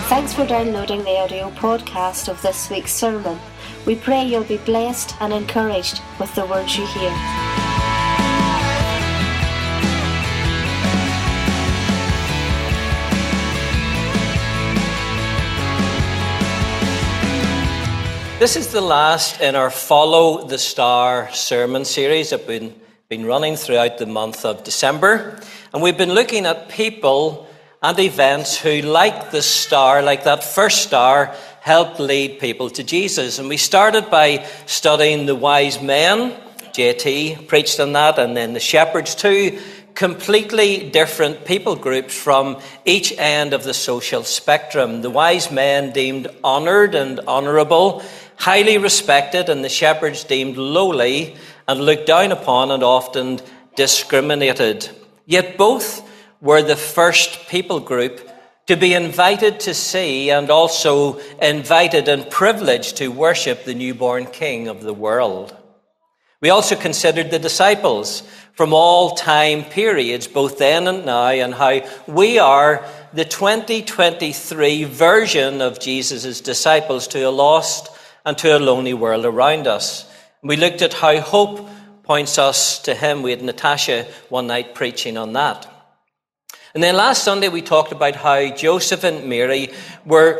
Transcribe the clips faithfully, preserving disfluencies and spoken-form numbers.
Thanks for downloading the audio podcast of this week's sermon. We pray you'll be blessed and encouraged with the words you hear. This is the last in our Follow the Star sermon series that we've been, been running throughout the month of December. And we've been looking at people and events who, like the star, like that first star, helped lead people to Jesus. And we started by studying the wise men. J T preached on that, and then the shepherds, two completely different people groups from each end of the social spectrum. The wise men deemed honoured and honourable, highly respected, and the shepherds deemed lowly and looked down upon and often discriminated. Yet both were the first people group to be invited to see and also invited and privileged to worship the newborn King of the world. We also considered the disciples from all time periods, both then and now, and how we are the twenty twenty-three version of Jesus' disciples to a lost and to a lonely world around us. We looked at how hope points us to him. We had Natasha one night preaching on that. And then last Sunday we talked about how Joseph and Mary were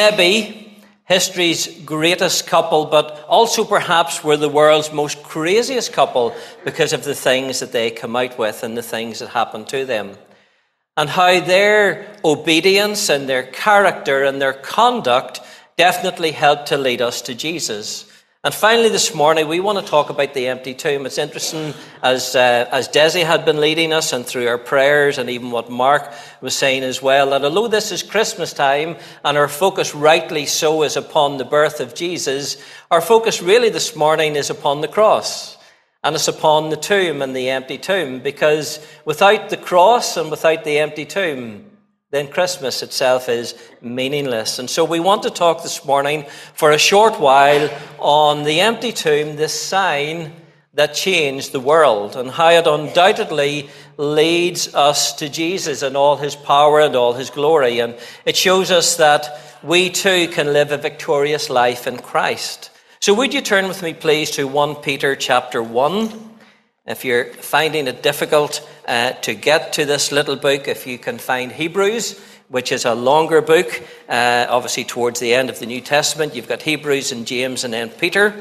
maybe history's greatest couple, but also perhaps were the world's most craziest couple because of the things that they come out with and the things that happened to them. And how their obedience and their character and their conduct definitely helped to lead us to Jesus. And finally this morning we want to talk about the empty tomb. It's interesting, as uh, as Desi had been leading us and through our prayers and even what Mark was saying as well, that although this is Christmas time and our focus rightly so is upon the birth of Jesus, our focus really this morning is upon the cross. And it's upon the tomb and the empty tomb, because without the cross and without the empty tomb, then Christmas itself is meaningless. And so we want to talk this morning for a short while on the empty tomb, this sign that changed the world, and how it undoubtedly leads us to Jesus and all his power and all his glory. And it shows us that we too can live a victorious life in Christ. So would you turn with me, please, to First Peter chapter one. If you're finding it difficult uh, to get to this little book, if you can find Hebrews, which is a longer book, uh, obviously towards the end of the New Testament, you've got Hebrews and James and then Peter.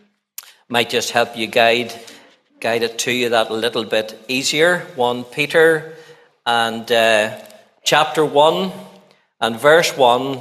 Might just help you guide guide it to you that little bit easier. First Peter and uh, chapter one and verse one.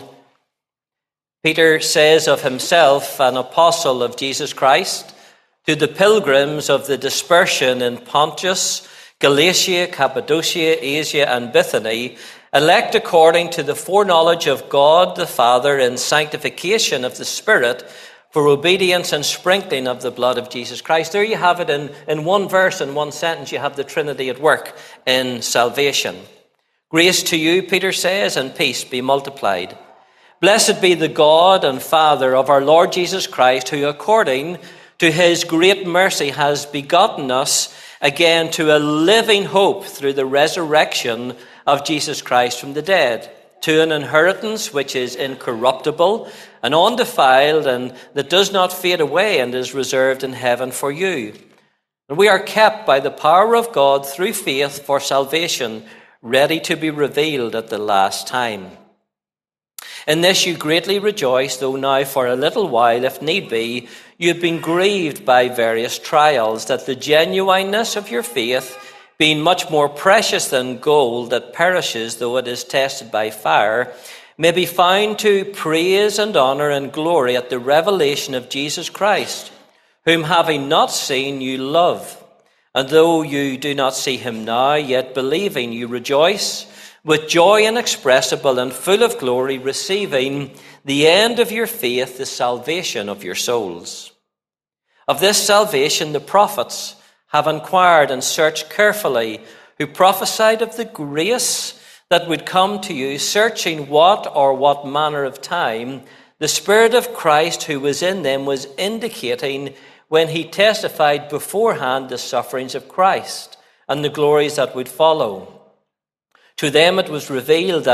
Peter says of himself, an apostle of Jesus Christ, to the pilgrims of the dispersion in Pontus, Galatia, Cappadocia, Asia, and Bithynia, elect according to the foreknowledge of God the Father in sanctification of the Spirit, for obedience and sprinkling of the blood of Jesus Christ. There you have it in, in one verse, in one sentence, you have the Trinity at work in salvation. Grace to you, Peter says, and peace be multiplied. Blessed be the God and Father of our Lord Jesus Christ, who according to his great mercy has begotten us again to a living hope through the resurrection of Jesus Christ from the dead, to an inheritance which is incorruptible and undefiled and that does not fade away and is reserved in heaven for you. And we are kept by the power of God through faith for salvation, ready to be revealed at the last time. In this you greatly rejoice, though now for a little while, if need be, you have been grieved by various trials, that the genuineness of your faith, being much more precious than gold that perishes though it is tested by fire, may be found to praise and honour and glory at the revelation of Jesus Christ, whom having not seen you love. And though you do not see him now, yet believing you rejoice, with joy inexpressible and full of glory, receiving the end of your faith, the salvation of your souls. Of this salvation the prophets have inquired and searched carefully, who prophesied of the grace that would come to you, searching what or what manner of time the Spirit of Christ who was in them was indicating when he testified beforehand the sufferings of Christ and the glories that would follow. To them it was revealed that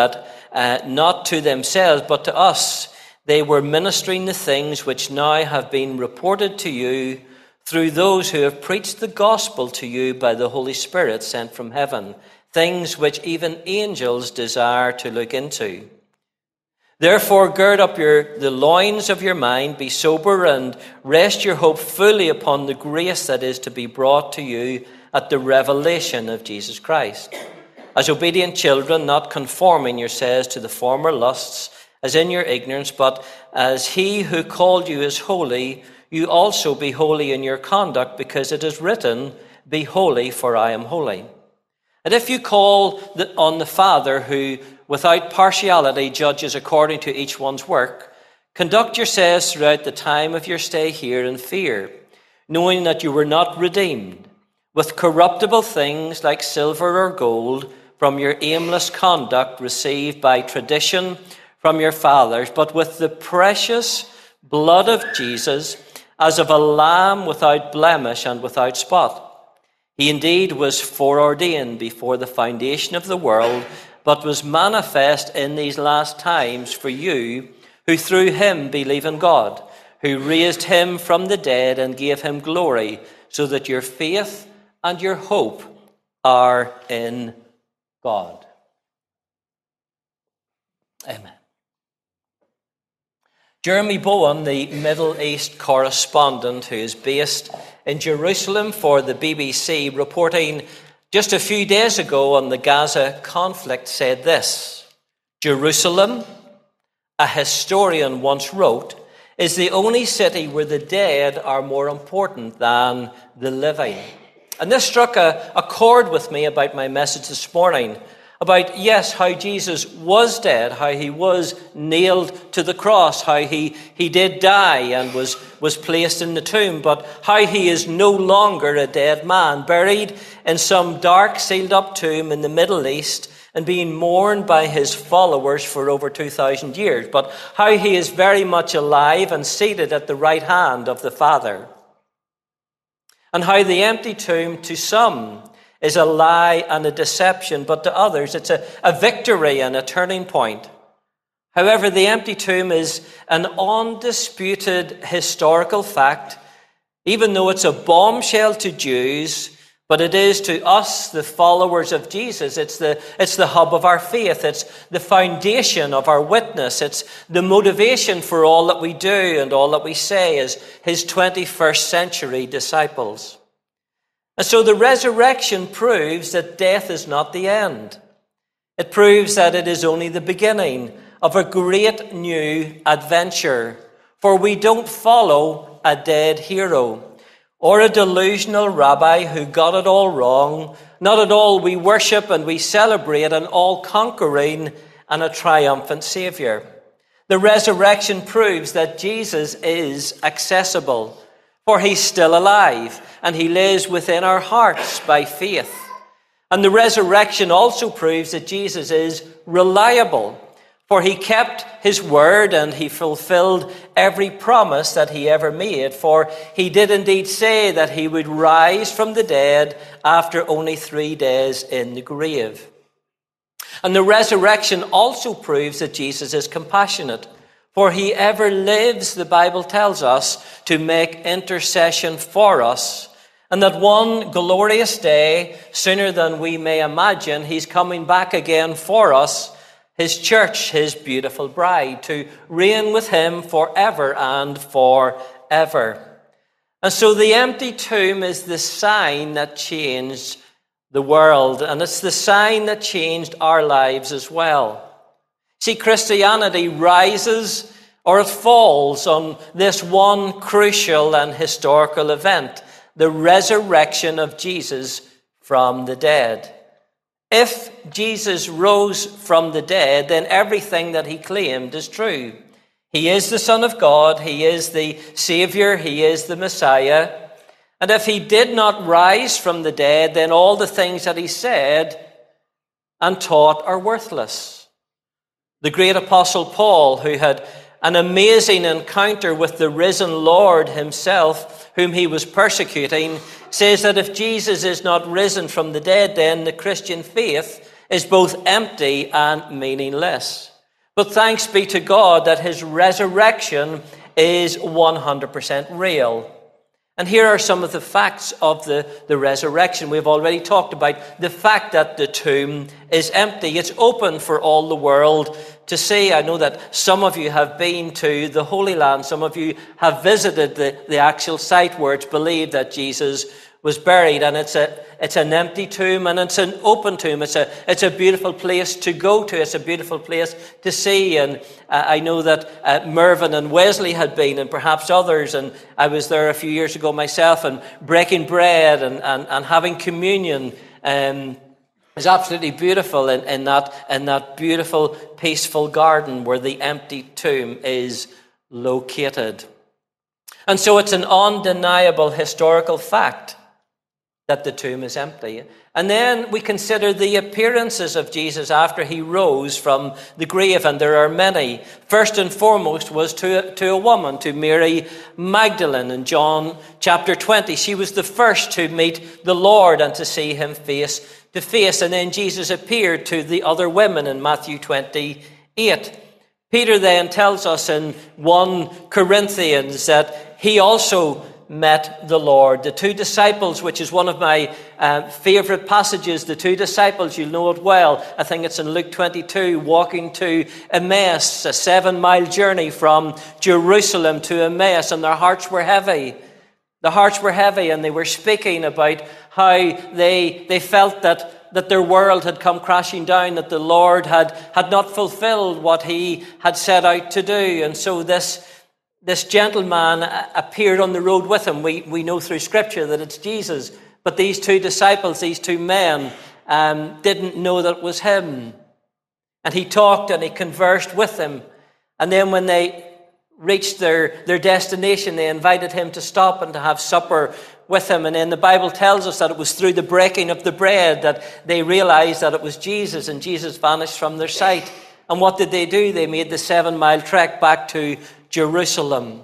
uh, not to themselves, but to us. They were ministering the things which now have been reported to you through those who have preached the gospel to you by the Holy Spirit sent from heaven, things which even angels desire to look into. Therefore, gird up your, the loins of your mind, be sober, and rest your hope fully upon the grace that is to be brought to you at the revelation of Jesus Christ. As obedient children, not conforming yourselves to the former lusts, as in your ignorance, but as he who called you is holy, you also be holy in your conduct, because it is written, be holy, for I am holy. And if you call on the Father, who without partiality judges according to each one's work, conduct yourselves throughout the time of your stay here in fear, knowing that you were not redeemed with corruptible things like silver or gold from your aimless conduct received by tradition from your fathers, but with the precious blood of Jesus, as of a lamb without blemish and without spot. He indeed was foreordained before the foundation of the world, but was manifest in these last times for you, who through him believe in God, who raised him from the dead and gave him glory, so that your faith and your hope are in God. Amen. Jeremy Bowen, the Middle East correspondent who is based in Jerusalem for the B B C, reporting just a few days ago on the Gaza conflict, said this: Jerusalem, a historian once wrote, is the only city where the dead are more important than the living. And this struck a, a chord with me about my message this morning, about, yes, how Jesus was dead, how he was nailed to the cross, how he, he did die and was, was placed in the tomb, but how he is no longer a dead man, buried in some dark, sealed-up tomb in the Middle East and being mourned by his followers for over two thousand years, but how he is very much alive and seated at the right hand of the Father. And how the empty tomb, to some, is a lie and a deception, but to others it's a, a victory and a turning point. However, the empty tomb is an undisputed historical fact, even though it's a bombshell to Jews, but it is to us, the followers of Jesus. It's the, it's the hub of our faith. It's the foundation of our witness. It's the motivation for all that we do and all that we say as his twenty-first century disciples. And so the resurrection proves that death is not the end. It proves that it is only the beginning of a great new adventure. For we don't follow a dead hero or a delusional rabbi who got it all wrong. Not at all. We worship and we celebrate an all-conquering and a triumphant Savior. The resurrection proves that Jesus is accessible, for he's still alive, and he lives within our hearts by faith. And the resurrection also proves that Jesus is reliable, for he kept his word and he fulfilled every promise that he ever made, for he did indeed say that he would rise from the dead after only three days in the grave. And the resurrection also proves that Jesus is compassionate, for he ever lives, the Bible tells us, to make intercession for us, and that one glorious day, sooner than we may imagine, he's coming back again for us, his church, his beautiful bride, to reign with him forever and forever. And so the empty tomb is the sign that changed the world, and it's the sign that changed our lives as well. See, Christianity rises or it falls on this one crucial and historical event, the resurrection of Jesus from the dead. If Jesus rose from the dead, then everything that he claimed is true. He is the Son of God, he is the Savior, he is the Messiah. And if he did not rise from the dead, then all the things that he said and taught are worthless. The great apostle Paul, who had an amazing encounter with the risen Lord himself, whom he was persecuting, says that if Jesus is not risen from the dead, then the Christian faith is both empty and meaningless. But thanks be to God that his resurrection is one hundred percent real. And here are some of the facts of the, the resurrection. We've already talked about the fact that the tomb is empty. It's open for all the world to see. I know that some of you have been to the Holy Land. Some of you have visited the, the actual site where it's believed that Jesus was buried, and it's a it's an empty tomb, and it's an open tomb. It's a it's a beautiful place to go to. It's a beautiful place to see. And uh, I know that uh, Mervyn and Wesley had been, and perhaps others. And I was there a few years ago myself, and breaking bread and and, and having communion um, is absolutely beautiful in, in that in that beautiful, peaceful garden where the empty tomb is located. And so it's an undeniable historical fact that the tomb is empty. And then we consider the appearances of Jesus after he rose from the grave, and there are many. First and foremost was to, to a woman, to Mary Magdalene in John chapter twenty. She was the first to meet the Lord and to see him face to face. And then Jesus appeared to the other women in Matthew twenty-eight. Peter then tells us in First Corinthians that he also met the Lord. The two disciples, which is one of my uh, favourite passages, the two disciples, you'll know it well. I think it's in Luke twenty-two, walking to Emmaus, a seven-mile journey from Jerusalem to Emmaus, and their hearts were heavy. The hearts were heavy, and they were speaking about how they they felt that, that their world had come crashing down, that the Lord had, had not fulfilled what he had set out to do. And so this This gentleman appeared on the road with him. We we know through Scripture that it's Jesus. But these two disciples, these two men, um, didn't know that it was him. And he talked and he conversed with them. And then when they reached their, their destination, they invited him to stop and to have supper with him. And then the Bible tells us that it was through the breaking of the bread that they realized that it was Jesus, and Jesus vanished from their sight. And what did they do? They made the seven-mile trek back to Jerusalem.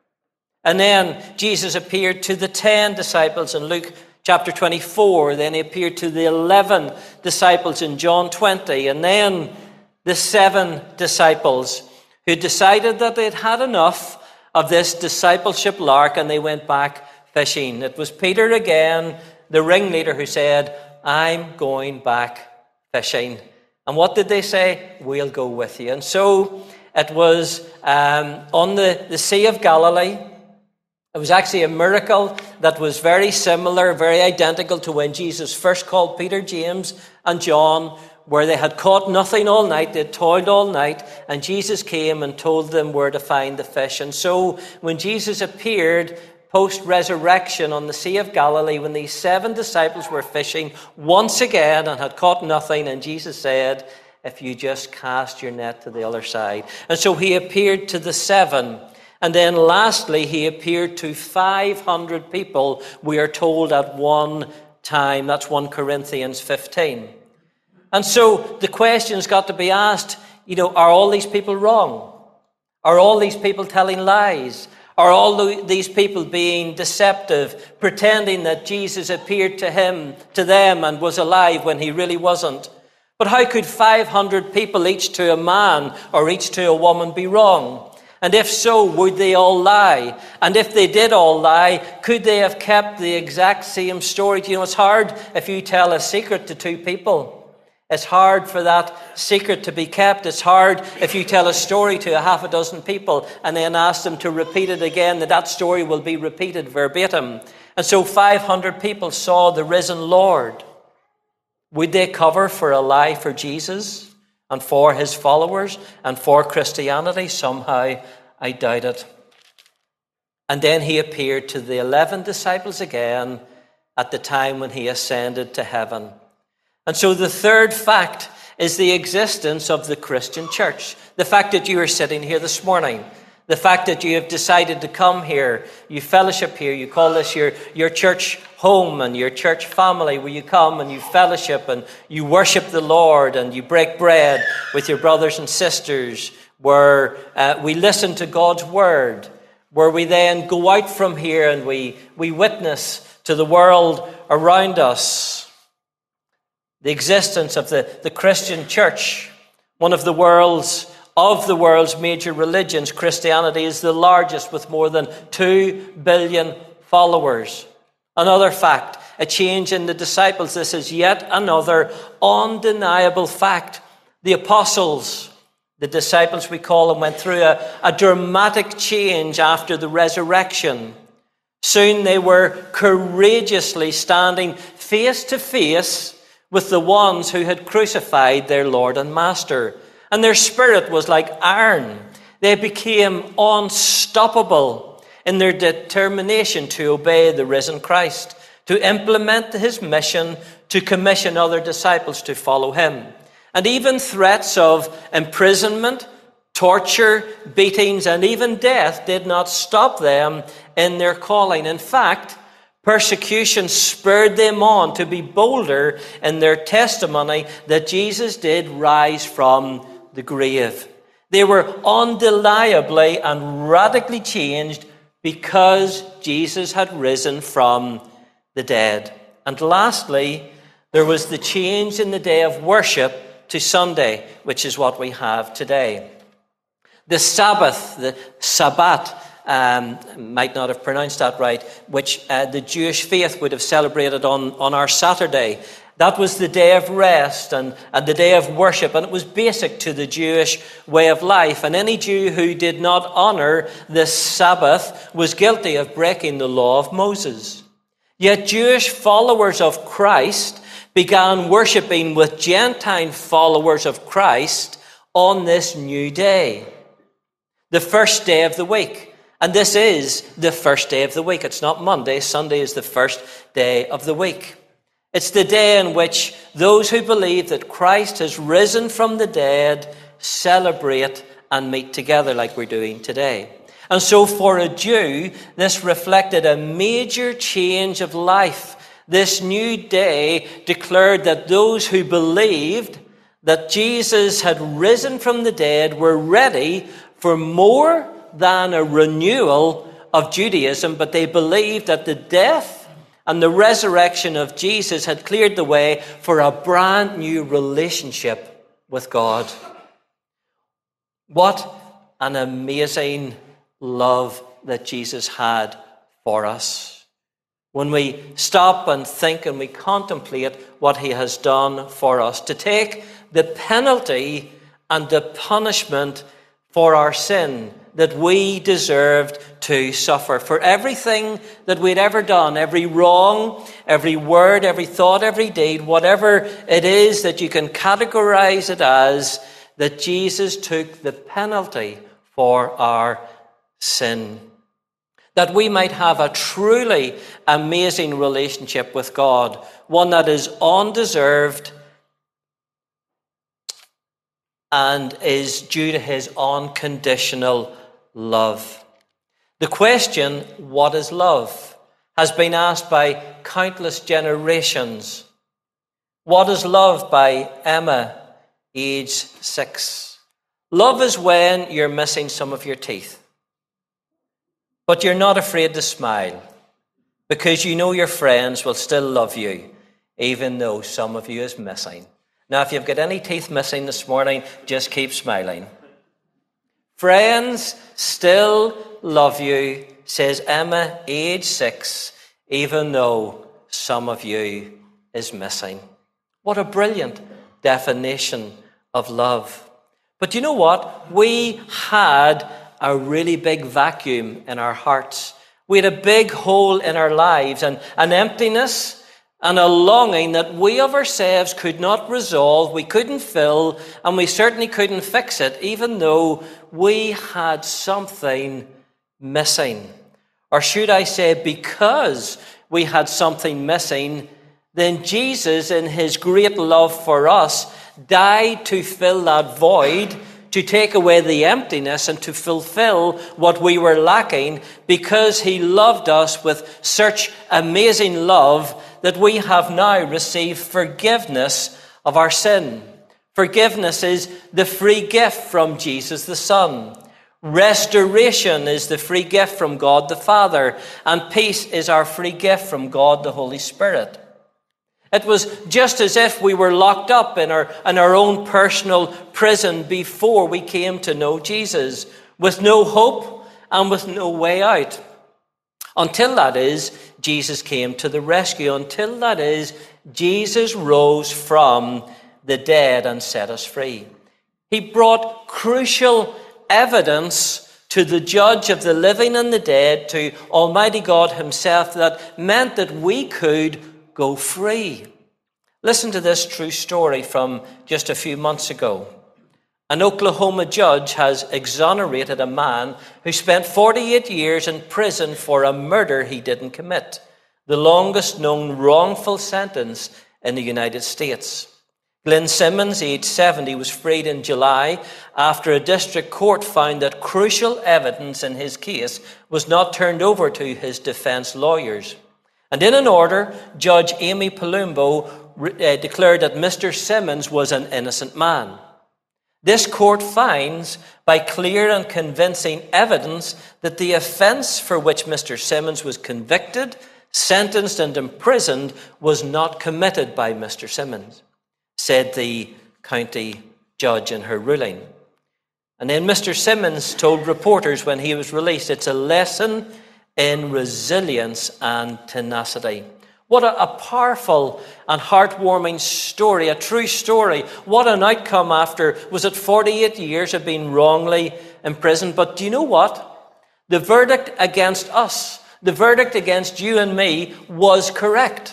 And then Jesus appeared to the ten disciples in Luke chapter twenty-four. Then he appeared to the eleven disciples in John twenty. And then the seven disciples who decided that they'd had enough of this discipleship lark, and they went back fishing. It was Peter again, the ringleader, who said, "I'm going back fishing." And what did they say? "We'll go with you." And so it was um, on the, the Sea of Galilee. It was actually a miracle that was very similar, very identical to when Jesus first called Peter, James, and John, where they had caught nothing all night. They had toiled all night, and Jesus came and told them where to find the fish. And so when Jesus appeared post-resurrection on the Sea of Galilee, when these seven disciples were fishing once again and had caught nothing, and Jesus said, "If you just cast your net to the other side." And so he appeared to the seven. And then lastly, he appeared to five hundred people, we are told, at one time. That's First Corinthians fifteen. And so the question's got to be asked, you know, are all these people wrong? Are all these people telling lies? Are all these people being deceptive, pretending that Jesus appeared to him, to them, and was alive when he really wasn't? But how could five hundred people, each to a man or each to a woman, be wrong? And if so, would they all lie? And if they did all lie, could they have kept the exact same story? You know, it's hard if you tell a secret to two people. It's hard for that secret to be kept. It's hard if you tell a story to a half a dozen people and then ask them to repeat it again, that that story will be repeated verbatim. And so five hundred people saw the risen Lord. Would they cover for a lie for Jesus and for his followers and for Christianity? Somehow, I doubt it. And then he appeared to the eleven disciples again at the time when he ascended to heaven. And so the third fact is the existence of the Christian church. The fact that you are sitting here this morning. The fact that you have decided to come here. You fellowship here. You call this your, your church home and your church family, where you come and you fellowship and you worship the Lord and you break bread with your brothers and sisters, where uh, we listen to God's word, where we then go out from here and we, we witness to the world around us. the existence of the, the Christian church, one of the world's of the world's major religions. Christianity is the largest with more than two billion followers. Another fact, a change in the disciples. This is yet another undeniable fact. The apostles, the disciples we call them, went through a, a dramatic change after the resurrection. Soon they were courageously standing face to face with the ones who had crucified their Lord and Master. And their spirit was like iron. They became unstoppable in their determination to obey the risen Christ, to implement his mission, to commission other disciples to follow him. And even threats of imprisonment, torture, beatings, and even death did not stop them in their calling. In fact, persecution spurred them on to be bolder in their testimony that Jesus did rise from the grave. They were undeniably and radically changed because Jesus had risen from the dead. And lastly, there was the change in the day of worship to Sunday, which is what we have today. The Sabbath, the Sabbat, um, might not have pronounced that right, which uh, the Jewish faith would have celebrated on, on our Saturday. That was the day of rest and, and the day of worship, and it was basic to the Jewish way of life. And any Jew who did not honor this Sabbath was guilty of breaking the law of Moses. Yet Jewish followers of Christ began worshipping with Gentile followers of Christ on this new day, the first day of the week. And this is the first day of the week. It's not Monday. Sunday is the first day of the week. It's the day in which those who believe that Christ has risen from the dead celebrate and meet together like we're doing today. And so for a Jew, this reflected a major change of life. This new day declared that those who believed that Jesus had risen from the dead were ready for more than a renewal of Judaism, but they believed that the death and the resurrection of Jesus had cleared the way for a brand new relationship with God. What an amazing love that Jesus had for us. When we stop and think and we contemplate what he has done for us, to take the penalty and the punishment for our sin that we deserved to suffer, for everything that we'd ever done, every wrong, every word, every thought, every deed, whatever it is that you can categorize it as, that Jesus took the penalty for our sin, that we might have a truly amazing relationship with God, one that is undeserved and is due to his unconditional love. The question, what is love, has been asked by countless generations. What is love? By Emma, age six. Love is when you're missing some of your teeth, but you're not afraid to smile because you know your friends will still love you even though some of you is missing. Now, if you've got any teeth missing this morning, just keep smiling. Friends still love you, says Emma, age six, even though some of you is missing. What a brilliant definition of love. But you know what? We had a really big vacuum in our hearts. We had a big hole in our lives, and an emptiness and a longing that we of ourselves could not resolve, we couldn't fill, and we certainly couldn't fix it, even though we had something missing. Or should I say, because we had something missing, then Jesus, in his great love for us, died to fill that void, to take away the emptiness and to fulfill what we were lacking, because he loved us with such amazing love that we have now received forgiveness of our sin. Forgiveness is the free gift from Jesus the Son. Restoration is the free gift from God the Father. And peace is our free gift from God the Holy Spirit. It was just as if we were locked up in our, in our own personal prison before we came to know Jesus, with no hope and with no way out. Until, that is, Jesus came to the rescue. Until, that is, Jesus rose from the dead and set us free. He brought crucial evidence to the judge of the living and the dead, to Almighty God himself, that meant that we could go free. Listen to this true story from just a few months ago. An Oklahoma judge has exonerated a man who spent forty-eight years in prison for a murder he didn't commit, the longest known wrongful sentence in the United States. Glenn Simmons, aged seventy, was freed in July after a district court found that crucial evidence in his case was not turned over to his defense lawyers. And in an order, Judge Amy Palumbo uh, declared that Mister Simmons was an innocent man. This court finds, by clear and convincing evidence, that the offence for which Mister Simmons was convicted, sentenced and imprisoned was not committed by Mister Simmons, said the county judge in her ruling. And then Mister Simmons told reporters when he was released, it's a lesson in resilience and tenacity. What a, a powerful and heartwarming story, a true story. What an outcome after, was it forty-eight years of being wrongly imprisoned? But do you know what? The verdict against us, the verdict against you and me, was correct.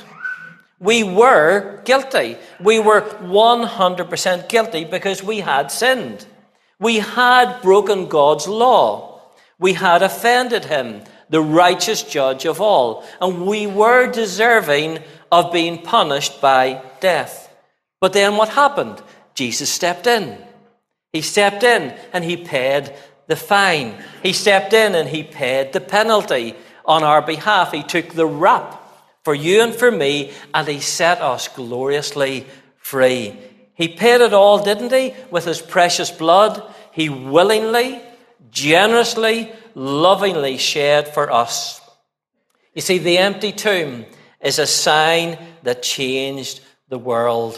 We were guilty. We were one hundred percent guilty because we had sinned. We had broken God's law. We had offended him, the righteous judge of all. And we were deserving of being punished by death. But then what happened? Jesus stepped in. He stepped in and he paid the fine. He stepped in and he paid the penalty on our behalf. He took the rap for you and for me, and he set us gloriously free. He paid it all, didn't he? With his precious blood. He willingly, generously, lovingly shed for us. You see, the empty tomb is a sign that changed the world.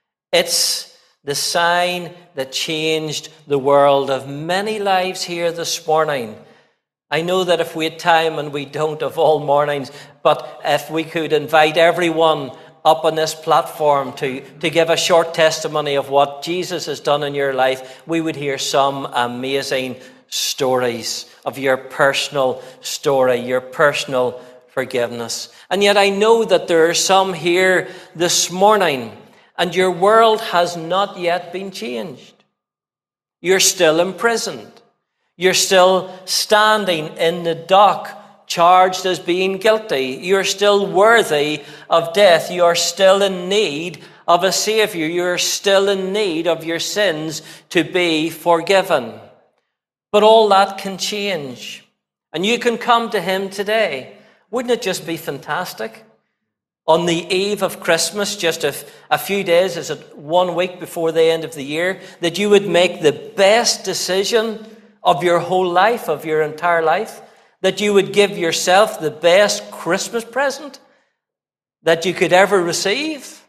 It's the sign that changed the world of many lives here this morning. I know that if we had time, and we don't of all mornings, but if we could invite everyone up on this platform to, to give a short testimony of what Jesus has done in your life, we would hear some amazing stories of your personal story, your personal forgiveness. And yet I know that there are some here this morning, and your world has not yet been changed. You're still imprisoned. You're still standing in the dock, charged as being guilty. You're still worthy of death. You are still in need of a Savior. You're still in need of your sins to be forgiven. But all that can change. And you can come to him today. Wouldn't it just be fantastic? On the eve of Christmas, just a, a few days, is it one week before the end of the year, that you would make the best decision of your whole life, of your entire life, that you would give yourself the best Christmas present that you could ever receive,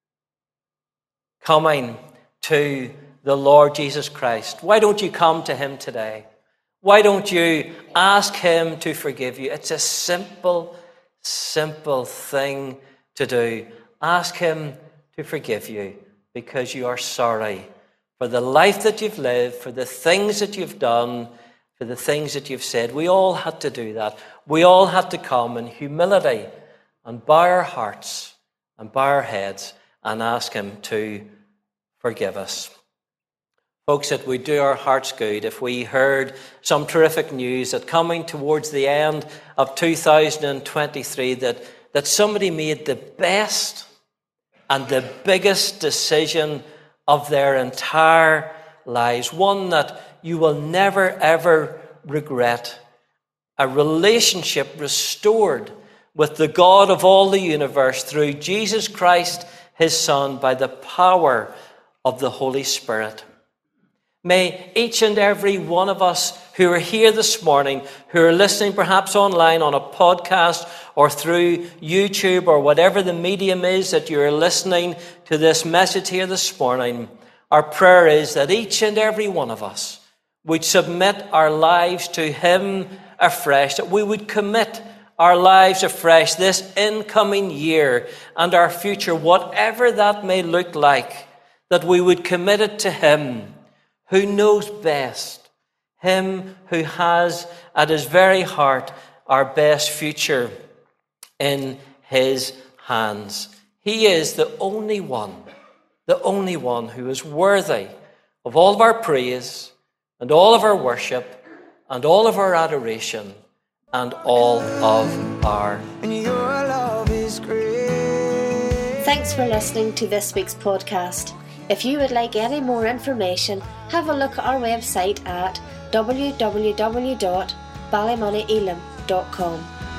coming to the Lord Jesus Christ. Why don't you come to him today? Why don't you ask him to forgive you? It's a simple, simple thing to do. Ask him to forgive you because you are sorry for the life that you've lived, for the things that you've done, for the things that you've said. We all had to do that. We all had to come in humility and bow our hearts and bow our heads and ask him to forgive us. Folks, it would do our hearts good if we heard some terrific news that coming towards the end of two thousand twenty-three, that, that somebody made the best and the biggest decision of their entire lives, one that you will never, ever regret. A relationship restored with the God of all the universe through Jesus Christ, his Son, by the power of the Holy Spirit. May each and every one of us who are here this morning, who are listening perhaps online on a podcast or through YouTube or whatever the medium is that you're listening to this message here this morning, our prayer is that each and every one of us would submit our lives to him afresh, that we would commit our lives afresh this incoming year and our future, whatever that may look like, that we would commit it to him who knows best, him who has at his very heart our best future in his hands. He is the only one, the only one who is worthy of all of our praise and all of our worship and all of our adoration and all of our Thanks for listening to this week's podcast. If you would like any more information, have a look at our website at w w w dot ballymoneyelam dot com.